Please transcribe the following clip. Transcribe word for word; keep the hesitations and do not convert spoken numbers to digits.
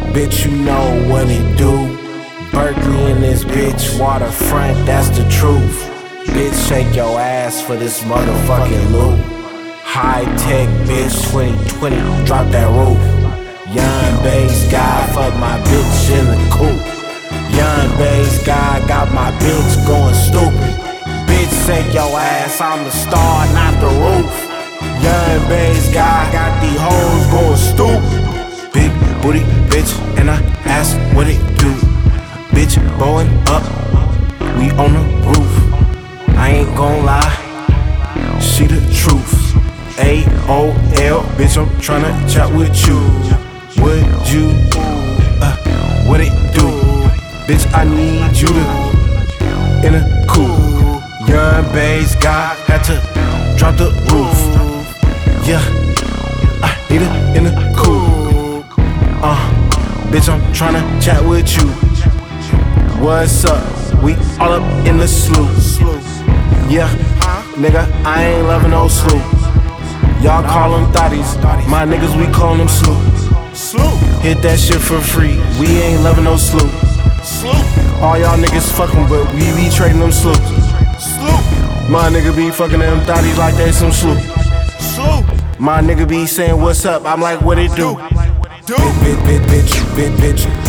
bitch, you know what it do. Berkeley in this bitch, waterfront, that's the truth. Bitch, shake your ass for this motherfucking loot. High tech, bitch, twenty twenty, drop that roof. Young bass guy, fuck my bitch in the coupe. Young bass guy, got my bitch going stupid. Bitch, shake your ass, I'm the star, not the roof. Young bass guy, got these hoes going stupid. Big booty bitch, and I ask what it do. Bitch, blowing up, we on the roof. I ain't gon' lie, she the truth. A O L, bitch, I'm tryna chat with you. Would you, uh, what it do? Bitch, I need you to, in a coupe. Young bass guy, had to drop the roof. Yeah, I need it in a coupe. Uh, bitch, I'm tryna chat with you. What's up? We all up in the sloop. Yeah, nigga, I ain't loving no sloop. Y'all call them thotties, my niggas, we call them sloop. Hit that shit for free, we ain't loving no sloop. All y'all niggas fucking, but we be trading them sloops. My nigga be fucking them thotties like they some sloop. My nigga be saying what's up, I'm like what it do. Bitch, bitch, bitch, bitch, bitch, bitch.